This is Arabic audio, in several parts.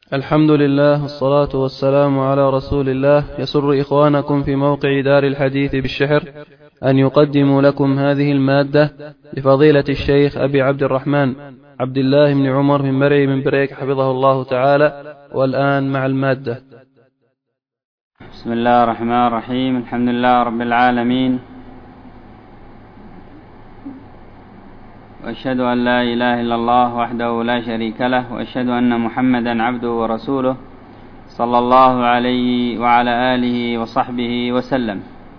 الحمد لله والصلاة والسلام على رسول الله. يسر إخوانكم في موقع دار الحديث بالشحر أن يقدموا لكم هذه المادة لفضيلة الشيخ أبي عبد الرحمن عبد الله بن عمر بن مرعي بن بريك حفظه الله تعالى. والآن مع المادة. بسم الله الرحمن الرحيم. الحمد لله رب العالمين، وأشهد أن لا إله إلا الله وحده لا شريك له، وأشهد أن محمدا عبده ورسوله صلى الله عليه وعلى آله وصحبه وسلم.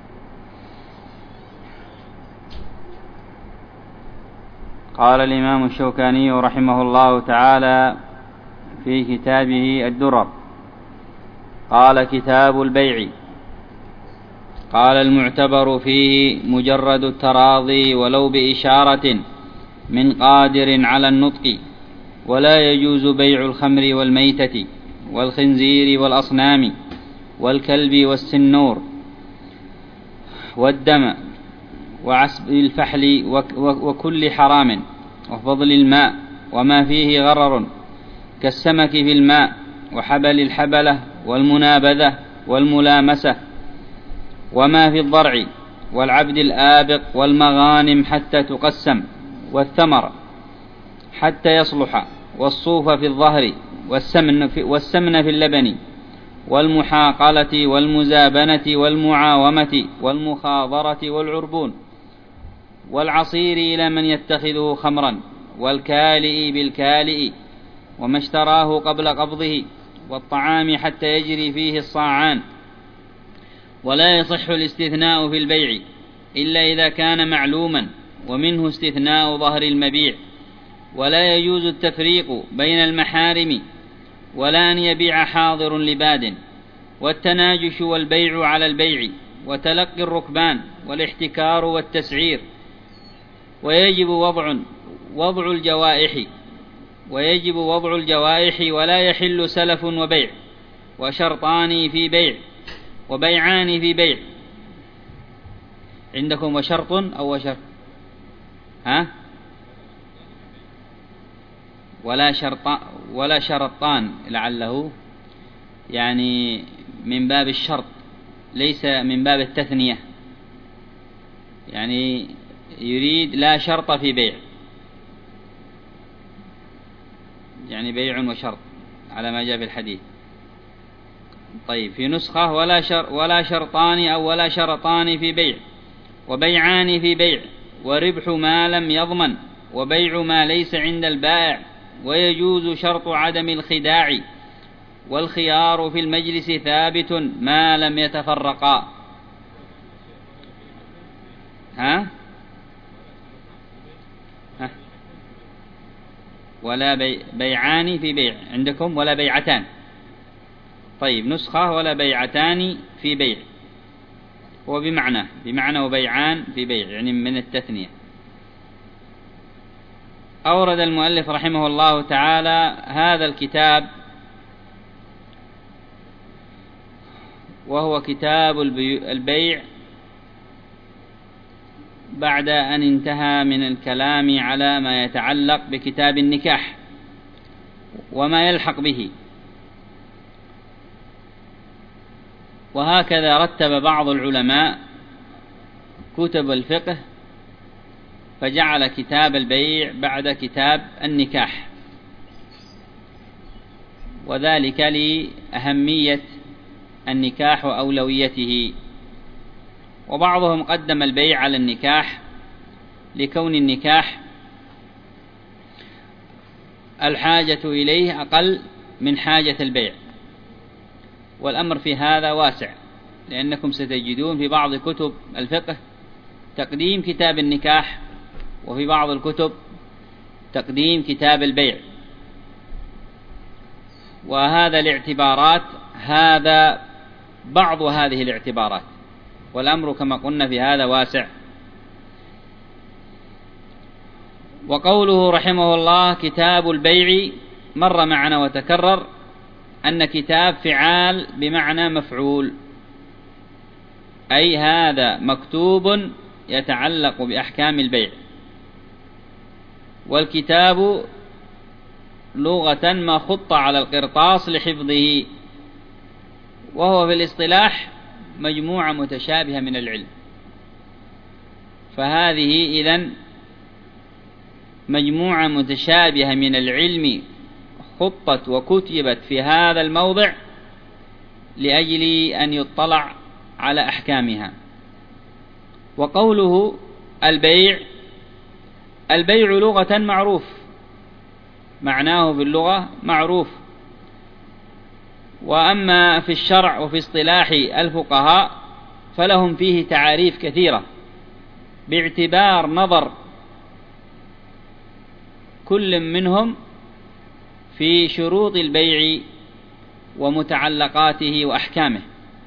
قال الإمام الشوكاني رحمه الله تعالى في كتابه الدرر: قال: كتاب البيع. قال: المعتبر فيه مجرد التراضي ولو بإشارة من قادر على النطق، ولا يجوز بيع الخمر والميتة والخنزير والأصنام والكلب والسنور والدم وعسب الفحل وكل حرام وفضل الماء وما فيه غرر كالسمك في الماء وحبل الحبلة والمنابذة والملامسة وما في الضرع والعبد الآبق والمغانم حتى تقسم والثمر حتى يصلح والصوف في الظهر والسمن في اللبن والمحاقلة والمزابنة والمعاومة والمخاضرة والعربون والعصير إلى من يتخذه خمرا والكالئ بالكالئ وما اشتراه قبل قبضه والطعام حتى يجري فيه الصاعان. ولا يصح الاستثناء في البيع إلا إذا كان معلوما، ومنه استثناء ظهر المبيع. ولا يجوز التفريق بين المحارم، ولا أن يبيع حاضر لباد، والتناجش والبيع على البيع، وتلقي الركبان والاحتكار والتسعير. ويجب وضع الجوائح ولا يحل سلف وبيع وشرطان في بيع وبيعان في بيع. عندكم وشرط أو وشرط؟ ولا شرطان، لعله يعني من باب الشرط ليس من باب التثنية، يعني يريد لا شرط في بيع، يعني بيع وشرط على ما جاء في الحديث. طيب، في نسخة ولا شرطان أو ولا شرطان في بيع وبيعان في بيع، وربح ما لم يضمن، وبيع ما ليس عند البائع. ويجوز شرط عدم الخداع، والخيار في المجلس ثابت ما لم يتفرقا. ولا بيعان في بيع عندكم، ولا بيعتان. طيب، نسخة ولا بيعتان في بيع، هو بمعنى وبيعان في بيع، يعني من التثنية. أورد المؤلف رحمه الله تعالى هذا الكتاب، وهو كتاب البيع، بعد أن انتهى من الكلام على ما يتعلق بكتاب النكاح وما يلحق به. وهكذا رتب بعض العلماء كتب الفقه، فجعل كتاب البيع بعد كتاب النكاح، وذلك لأهمية النكاح وأولويته. وبعضهم قدم البيع على النكاح لكون النكاح الحاجة إليه أقل من حاجة البيع، والأمر في هذا واسع، لأنكم ستجدون في بعض كتب الفقه تقديم كتاب النكاح، وفي بعض الكتب تقديم كتاب البيع. وهذا الاعتبارات، هذا بعض هذه الاعتبارات، والأمر كما قلنا في هذا واسع. وقوله رحمه الله كتاب البيع مر معنا وتكرر أن كتاب فعال بمعنى مفعول، أي هذا مكتوب يتعلق بأحكام البيع. والكتاب لغة ما خط على القرطاس لحفظه، وهو في الاصطلاح مجموعة متشابهة من العلم. فهذه إذن مجموعة متشابهة من العلم خطت وكتبت في هذا الموضع لأجل أن يطلع على أحكامها. وقوله البيع لغة معروف، معناه في اللغة معروف. وأما في الشرع وفي اصطلاح الفقهاء فلهم فيه تعاريف كثيرة باعتبار نظر كل منهم في شروط البيع ومتعلقاته وأحكامه.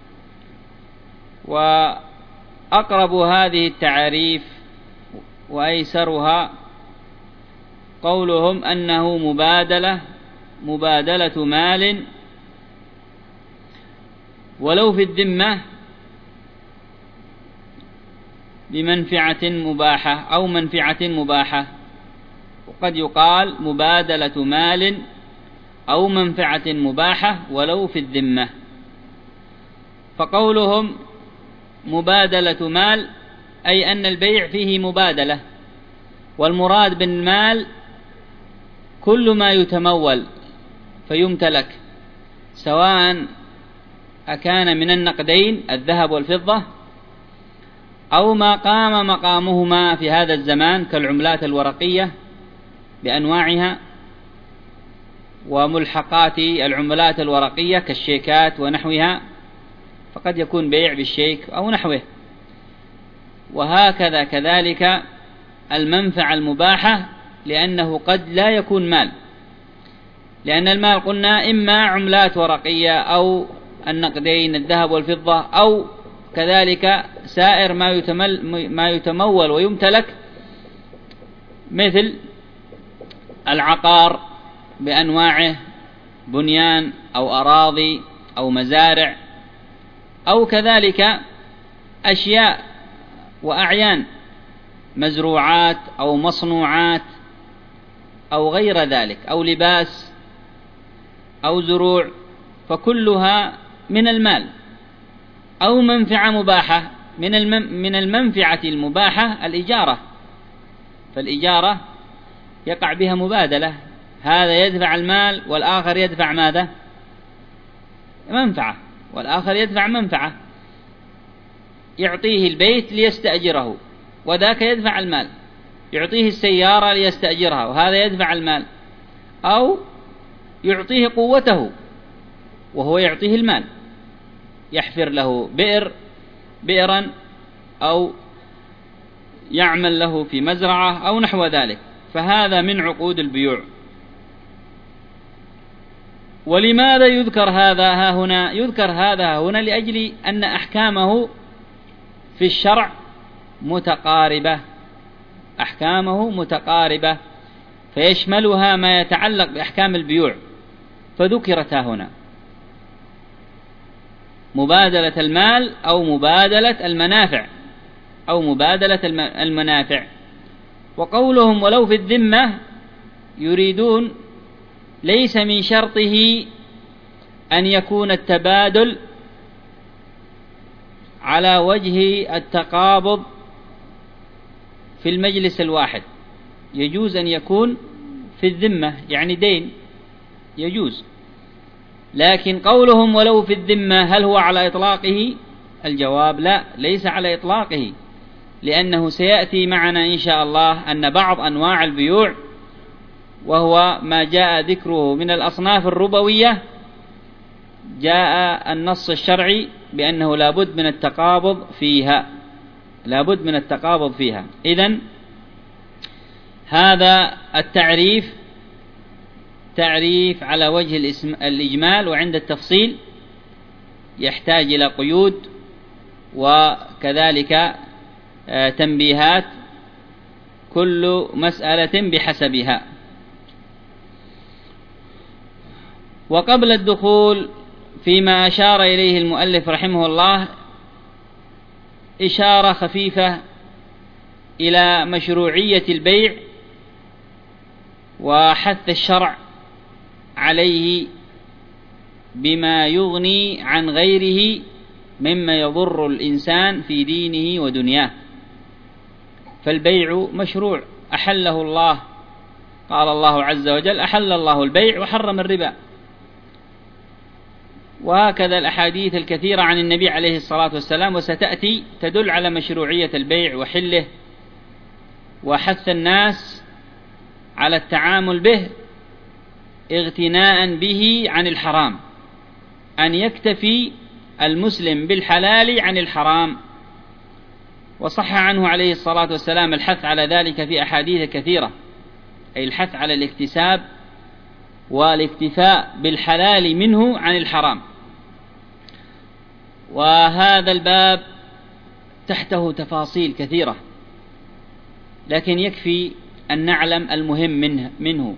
وأقرب هذه التعاريف وأيسرها قولهم أنه مبادلة مال ولو في الذمة بمنفعة مباحة أو منفعة مباحة، وقد يقال مبادلة مال أو منفعة مباحة ولو في الذمة. فقولهم مبادلة مال أي أن البيع فيه مبادلة، والمراد بالمال كل ما يتمول فيمتلك، سواء أكان من النقدين الذهب والفضة أو ما قام مقامهما في هذا الزمان كالعملات الورقية بأنواعها وملحقات العملات الورقية كالشيكات ونحوها، فقد يكون بيع بالشيك أو نحوه. وهكذا كذلك المنفعة المباحة، لأنه قد لا يكون مال، لأن المال قلنا إما عملات ورقية أو النقدين الذهب والفضة أو كذلك سائر ما يتمول ويمتلك، مثل العقار بأنواعه، بنيان أو أراضي أو مزارع، أو كذلك أشياء وأعيان مزروعات أو مصنوعات أو غير ذلك، أو لباس أو زروع، فكلها من المال. أو منفعة مباحة، من المنفعة المباحة الإجارة، فالإجارة يقع بها مبادلة، هذا يدفع المال والآخر يدفع ماذا؟ منفعة، والآخر يدفع منفعة، يعطيه البيت ليستأجره وذاك يدفع المال، يعطيه السيارة ليستأجرها وهذا يدفع المال، أو يعطيه قوته وهو يعطيه المال، يحفر له بئرا أو يعمل له في مزرعة أو نحو ذلك، فهذا من عقود البيوع. ولماذا يذكر هذا ها هنا؟ يذكر هذا ها هنا لأجل أن أحكامه في الشرع متقاربة، أحكامه متقاربة فيشملها ما يتعلق بأحكام البيوع، فذكرت ها هنا مبادلة المال أو مبادلة المنافع أو مبادلة المنافع. وقولهم ولو في الذمة يريدون ليس من شرطه أن يكون التبادل على وجه التقابض في المجلس الواحد، يجوز أن يكون في الذمة يعني دين يجوز، لكن قولهم ولو في الذمة هل هو على إطلاقه؟ الجواب لا، ليس على إطلاقه، لأنه سيأتي معنا إن شاء الله أن بعض أنواع البيوع وهو ما جاء ذكره من الأصناف الربوية جاء النص الشرعي بأنه لابد من التقابض فيها، لابد من التقابض فيها. إذن هذا التعريف تعريف على وجه الإجمال، وعند التفصيل يحتاج إلى قيود وكذلك تنبيهات، كل مسألة بحسبها. وقبل الدخول فيما أشار إليه المؤلف رحمه الله إشارة خفيفة إلى مشروعية البيع وحث الشرع عليه بما يغني عن غيره مما يضر الإنسان في دينه ودنياه. فالبيع مشروع أحله الله، قال الله عز وجل: أحل الله البيع وحرم الربا. وهكذا الأحاديث الكثيرة عن النبي عليه الصلاة والسلام وستأتي تدل على مشروعية البيع وحله، وحث الناس على التعامل به اغتناء به عن الحرام، أن يكتفي المسلم بالحلال عن الحرام. وصح عنه عليه الصلاة والسلام الحث على ذلك في أحاديث كثيرة، أي الحث على الاكتساب والاكتفاء بالحلال منه عن الحرام. وهذا الباب تحته تفاصيل كثيرة، لكن يكفي أن نعلم المهم منه.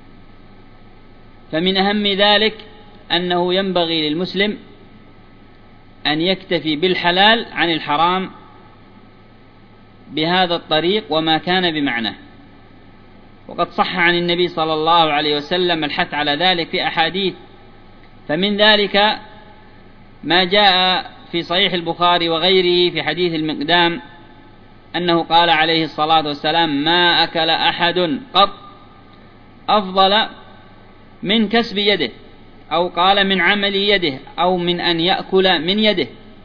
فمن أهم ذلك أنه ينبغي للمسلم أن يكتفي بالحلال عن الحرام بهذا الطريق وما كان بمعناه. وقد صح عن النبي صلى الله عليه وسلم الحث على ذلك في أحاديث، فمن ذلك ما جاء في صحيح البخاري وغيره في حديث المقدام أنه قال عليه الصلاة والسلام: ما أكل أحد قط أفضل من كسب يده، أو قال من عمل يده، أو من أن يأكل من يده.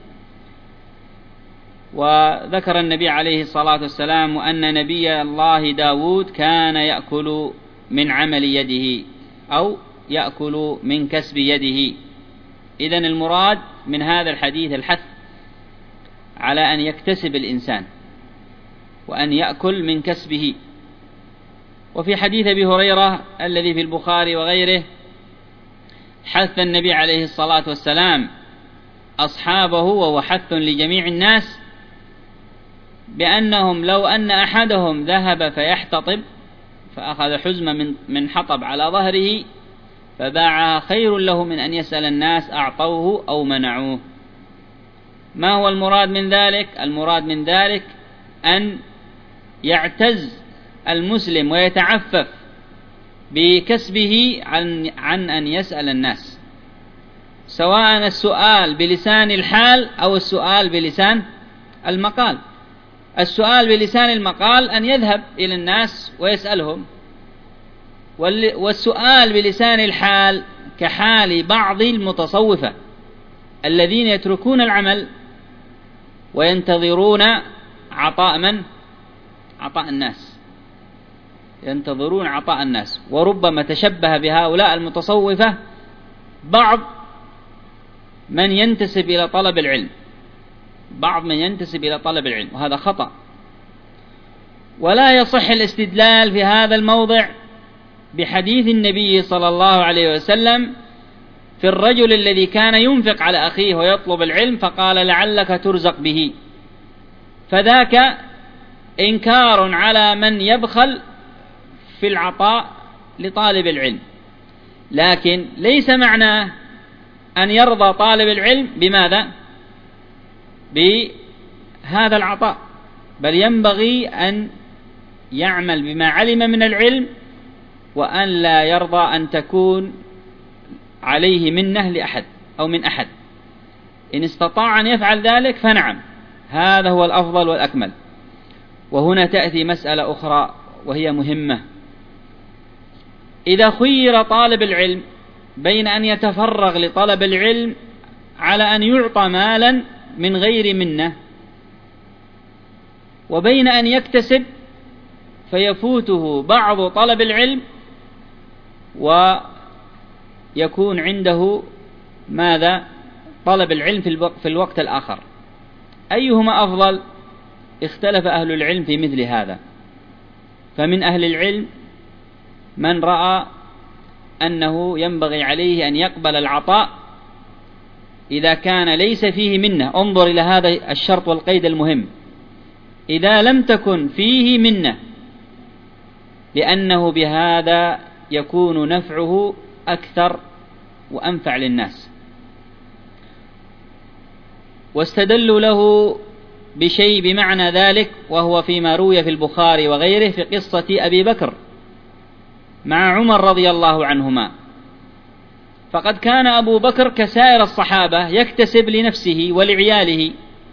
وذكر النبي عليه الصلاة والسلام أن نبي الله داود كان يأكل من عمل يده أو يأكل من كسب يده. إذن المراد من هذا الحديث الحث على أن يكتسب الإنسان وأن يأكل من كسبه. وفي حديث أبي هريرة الذي في البخاري وغيره حث النبي عليه الصلاة والسلام أصحابه، وهو حث لجميع الناس، بأنهم لو أن أحدهم ذهب فيحتطب فأخذ حزمة من حطب على ظهره فباعها خير له من أن يسأل الناس أعطوه أو منعوه. ما هو المراد من ذلك؟ المراد من ذلك أن يعتز المسلم ويتعفف بكسبه عن أن يسأل الناس، سواء السؤال بلسان الحال أو السؤال بلسان المقال. السؤال بلسان المقال أن يذهب إلى الناس ويسألهم، والسؤال بلسان الحال كحال بعض المتصوفة الذين يتركون العمل وينتظرون عطاء من؟ عطاء الناس، ينتظرون عطاء الناس. وربما تشبه بهؤلاء المتصوفة بعض من ينتسب إلى طلب العلم، وهذا خطأ. ولا يصح الاستدلال في هذا الموضع بحديث النبي صلى الله عليه وسلم في الرجل الذي كان ينفق على أخيه ويطلب العلم فقال: لعلك ترزق به، فذاك إنكار على من يبخل في العطاء لطالب العلم. لكن ليس معناه أن يرضى طالب العلم بماذا؟ بهذا العطاء، بل ينبغي أن يعمل بما علم من العلم، وأن لا يرضى أن تكون عليه منه لأحد أو من أحد. إن استطاع أن يفعل ذلك فنعم، هذا هو الأفضل والأكمل. وهنا تأتي مسألة أخرى وهي مهمة: إذا خير طالب العلم بين أن يتفرغ لطلب العلم على أن يعطى مالا من غير منة، وبين أن يكتسب فيفوته بعض طلب العلم ويكون عنده ماذا؟ طلب العلم في الوقت الآخر، أيهما أفضل؟ اختلف أهل العلم في مثل هذا. فمن أهل العلم من رأى أنه ينبغي عليه أن يقبل العطاء إذا كان ليس فيه منة. انظر إلى هذا الشرط والقيد المهم: إذا لم تكن فيه منة، لأنه بهذا يكون نفعه أكثر وأنفع للناس. واستدلوا له بشيء بمعنى ذلك، وهو فيما روي في البخاري وغيره في قصة أبي بكر مع عمر رضي الله عنهما، فقد كان أبو بكر كسائر الصحابة يكتسب لنفسه ولعياله،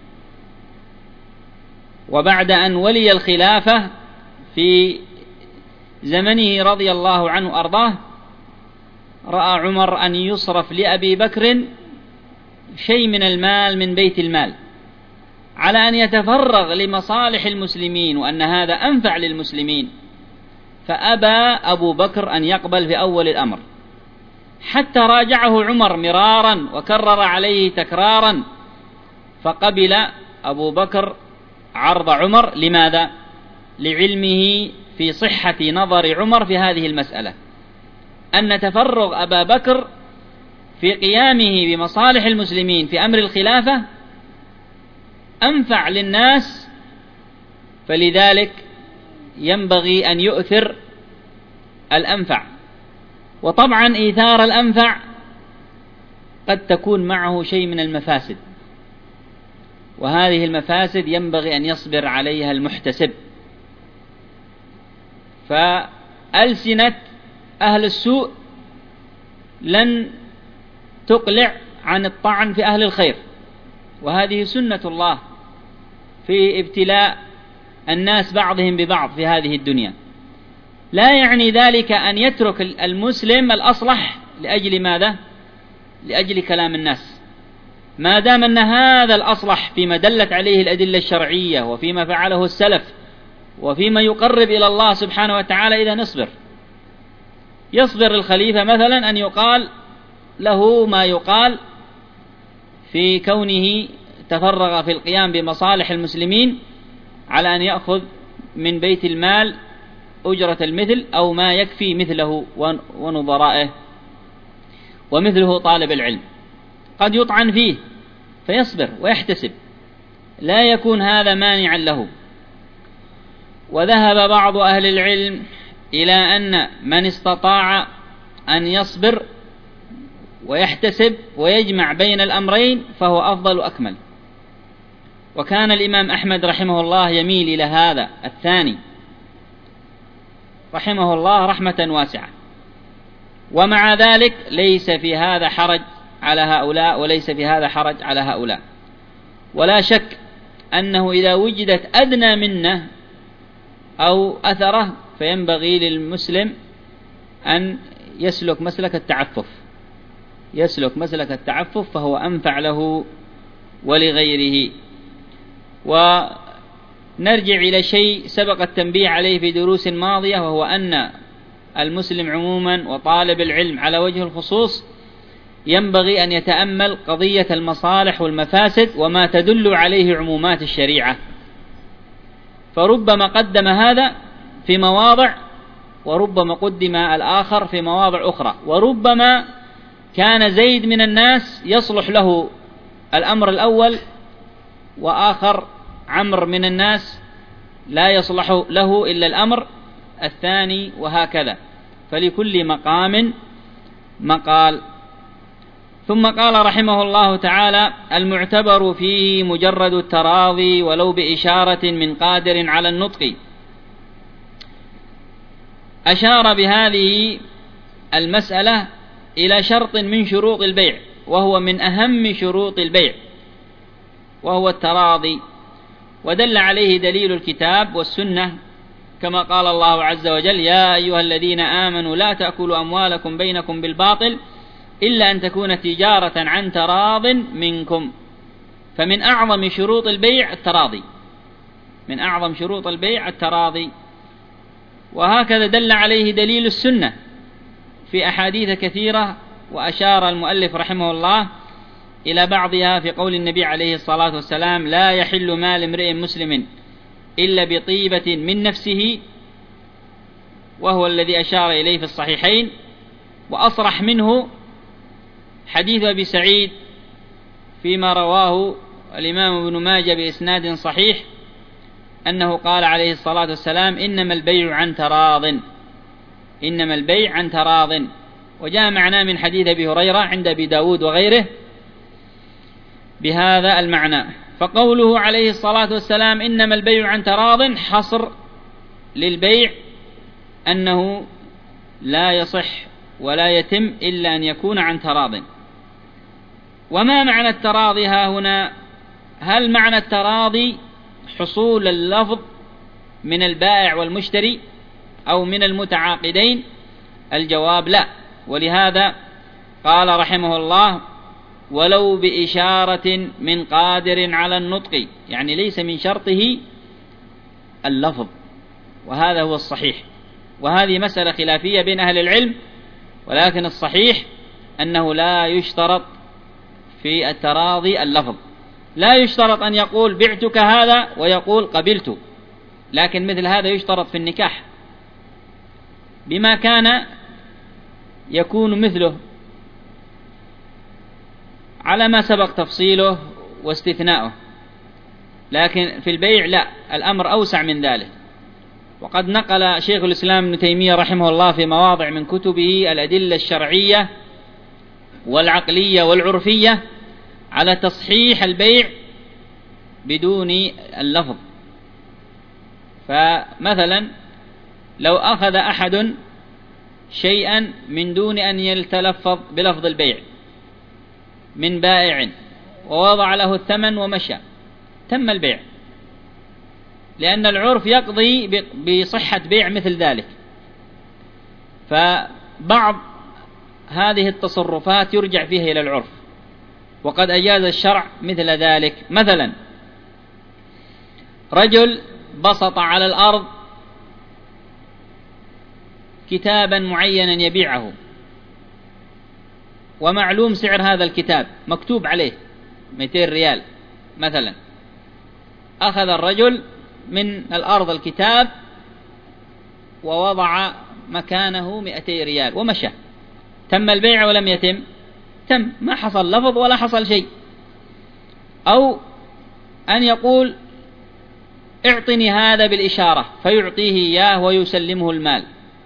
وبعد أن ولي الخلافة في زمنه رضي الله عنه أرضاه رأى عمر أن يصرف لأبي بكر شيء من المال من بيت المال على أن يتفرغ لمصالح المسلمين وأن هذا أنفع للمسلمين، فأبى أبو بكر أن يقبل في أول الأمر، حتى راجعه عمر مرارا وكرر عليه تكرارا، فقبل أبو بكر عرض عمر. لماذا؟ لعلمه في صحة نظر عمر في هذه المسألة، أن تفرغ أبا بكر في قيامه بمصالح المسلمين في أمر الخلافة أنفع للناس، فلذلك ينبغي أن يؤثر الأنفع. وطبعا إيثار الأنفع قد تكون معه شيء من المفاسد، وهذه المفاسد ينبغي أن يصبر عليها المحتسب. فألسنة أهل السوء لن تقلع عن الطعن في أهل الخير، وهذه سنة الله في ابتلاء الناس بعضهم ببعض في هذه الدنيا. لا يعني ذلك أن يترك المسلم الأصلح لأجل ماذا؟ لأجل كلام الناس، ما دام أن هذا الأصلح فيما دلت عليه الأدلة الشرعية وفيما فعله السلف وفيما يقرب إلى الله سبحانه وتعالى. إذا يصبر الخليفة مثلا أن يقال له ما يقال في كونه تفرغ في القيام بمصالح المسلمين على أن يأخذ من بيت المال أجرة المثل أو ما يكفي مثله ونظرائه، ومثله طالب العلم قد يطعن فيه فيصبر ويحتسب، لا يكون هذا مانعا له. وذهب بعض أهل العلم إلى أن من استطاع أن يصبر ويحتسب ويجمع بين الأمرين فهو أفضل وأكمل، وكان الإمام أحمد رحمه الله يميل إلى هذا الثاني رحمه الله رحمة واسعة. ومع ذلك ليس في هذا حرج على هؤلاء وليس في هذا حرج على هؤلاء، ولا شك أنه إذا وجدت أدنى منه أو أثره فينبغي للمسلم أن يسلك مسلك التعفف، فهو أنفع له ولغيره. ونرجع إلى شيء سبق التنبيه عليه في دروس ماضية، وهو أن المسلم عموما وطالب العلم على وجه الخصوص ينبغي أن يتأمل قضية المصالح والمفاسد وما تدل عليه عمومات الشريعة، فربما قدم هذا في مواضع وربما قدم الآخر في مواضع أخرى، وربما كان زيد من الناس يصلح له الأمر الأول وآخر عمر من الناس لا يصلح له إلا الأمر الثاني، وهكذا، فلكل مقام مقال. ثم قال رحمه الله تعالى: المعتبر فيه مجرد التراضي ولو بإشارة من قادر على النطق. أشار بهذه المسألة إلى شرط من شروط البيع، وهو من أهم شروط البيع، وهو التراضي، ودل عليه دليل الكتاب والسنة، كما قال الله عز وجل: يا أيها الذين آمنوا لا تأكلوا أموالكم بينكم بالباطل إلا أن تكون تجارة عن تراض منكم. فمن أعظم شروط البيع التراضي، وهكذا دل عليه دليل السنة في أحاديث كثيرة، وأشار المؤلف رحمه الله إلى بعضها في قول النبي عليه الصلاة والسلام: لا يحل مال امرئ مسلم إلا بطيبة من نفسه، وهو الذي أشار إليه في الصحيحين. وأصرح منه حديث أبي سعيد فيما رواه الإمام ابن ماجه بإسناد صحيح، أنه قال عليه الصلاة والسلام: إنما البيع عن تراض. وجاء معناه من حديث أبي هريرة عند أبي داود وغيره بهذا المعنى. فقوله عليه الصلاة والسلام إنما البيع عن تراض حصر للبيع، أنه لا يصح ولا يتم إلا أن يكون عن تراض. وما معنى التراضي ها هنا؟ هل معنى التراضي حصول اللفظ من البائع والمشتري أو من المتعاقدين؟ الجواب لا. ولهذا قال رحمه الله: ولو بإشارة من قادر على النطق، يعني ليس من شرطه اللفظ، وهذا هو الصحيح. وهذه مسألة خلافية بين أهل العلم، ولكن الصحيح أنه لا يشترط في التراضي اللفظ. لا يشترط أن يقول بعتك هذا ويقول قبلت، لكن مثل هذا يشترط في النكاح بما كان يكون مثله على ما سبق تفصيله واستثناؤه. لكن في البيع لا، الأمر أوسع من ذلك. وقد نقل شيخ الإسلام ابن تيمية رحمه الله في مواضع من كتبه الأدلة الشرعية والعقلية والعرفية على تصحيح البيع بدون اللفظ. فمثلا لو أخذ أحد شيئا من دون أن يتلفظ بلفظ البيع من بائع ووضع له الثمن ومشى، تم البيع، لأن العرف يقضي بصحة بيع مثل ذلك. فبعض هذه التصرفات يرجع فيها إلى العرف، وقد أجاز الشرع مثل ذلك. مثلا رجل بسط على الأرض كتابا معينا يبيعه، ومعلوم سعر هذا الكتاب، مكتوب عليه 200 ريال مثلا. أخذ الرجل من الأرض الكتاب ووضع مكانه 200 ريال ومشى، تم البيع ولم يتم؟ تم، ما حصل لفظ ولا حصل شيء. أو أن يقول اعطني هذا بالإشارة فيعطيه إياه ويسلمه المال،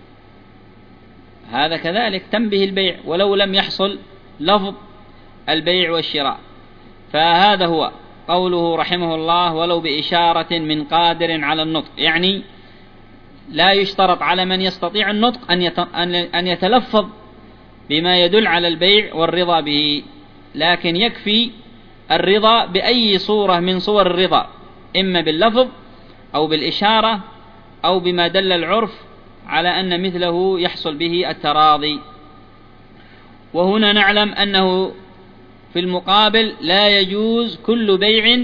هذا كذلك تم به البيع ولو لم يحصل لفظ البيع والشراء. فهذا هو قوله رحمه الله: ولو بإشارة من قادر على النطق، يعني لا يشترط على من يستطيع النطق أن يتلفظ بما يدل على البيع والرضا به، لكن يكفي الرضا بأي صورة من صور الرضا، إما باللفظ أو بالإشارة أو بما دل العرف على أن مثله يحصل به التراضي. وهنا نعلم أنه في المقابل لا يجوز كل بيع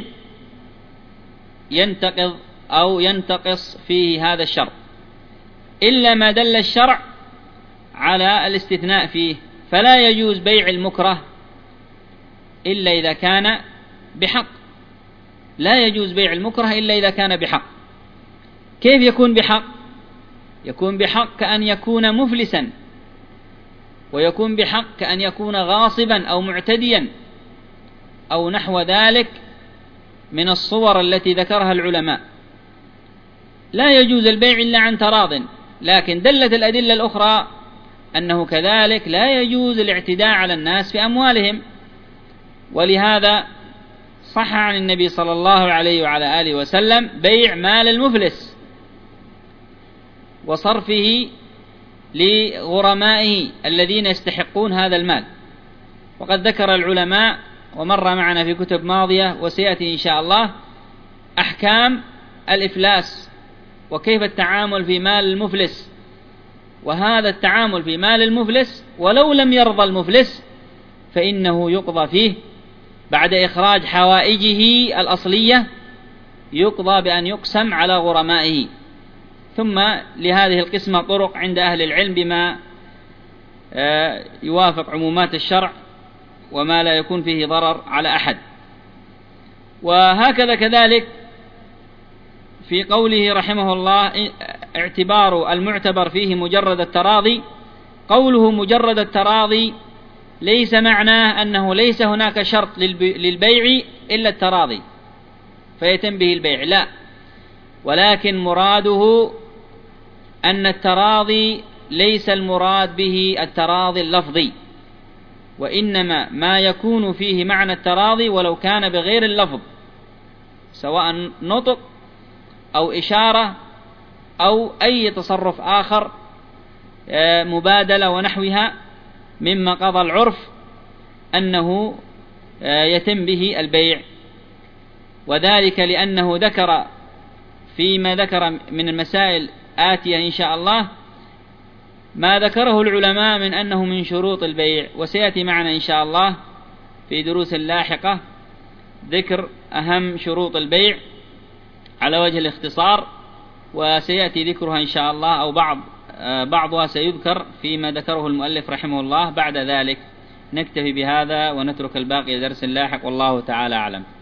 ينتقض أو ينتقص فيه هذا الشرط، إلا ما دل الشرع على الاستثناء فيه. فلا يجوز بيع المكره إلا إذا كان بحق، لا يجوز بيع المكره إلا إذا كان بحق. كيف يكون بحق؟ يكون بحق كأن يكون مفلسا، ويكون بحق كأن يكون غاصبا أو معتديا أو نحو ذلك من الصور التي ذكرها العلماء. لا يجوز البيع إلا عن تراض، لكن دلت الأدلة الأخرى أنه كذلك لا يجوز الاعتداء على الناس في أموالهم. ولهذا صح عن النبي صلى الله عليه وعلى آله وسلم بيع مال المفلس وصرفه لغرمائه الذين يستحقون هذا المال. وقد ذكر العلماء ومر معنا في كتب ماضية وسيأتي إن شاء الله أحكام الإفلاس وكيف التعامل في مال المفلس. وهذا التعامل في مال المفلس ولو لم يرضى المفلس فإنه يقضى فيه بعد إخراج حوائجه الأصلية، يقضى بأن يقسم على غرمائه. ثم لهذه القسمة طرق عند أهل العلم بما يوافق عمومات الشرع وما لا يكون فيه ضرر على أحد. وهكذا كذلك في قوله رحمه الله: اعتبار المعتبر فيه مجرد التراضي. قوله مجرد التراضي ليس معناه أنه ليس هناك شرط للبيع إلا التراضي فيتم به البيع، لا، ولكن مراده أن التراضي ليس المراد به التراضي اللفظي، وإنما ما يكون فيه معنى التراضي ولو كان بغير اللفظ، سواء نطق أو إشارة أو أي تصرف آخر مبادلة ونحوها مما قضى العرف أنه يتم به البيع، وذلك لأنه ذكر فيما ذكر من المسائل آتية إن شاء الله ما ذكره العلماء من أنه من شروط البيع، وسيأتي معنا إن شاء الله في دروس لاحقة ذكر أهم شروط البيع على وجه الاختصار، وسيأتي ذكرها إن شاء الله أو بعضها سيذكر فيما ذكره المؤلف رحمه الله. بعد ذلك نكتفي بهذا ونترك الباقي لدرس لاحق، والله تعالى أعلم.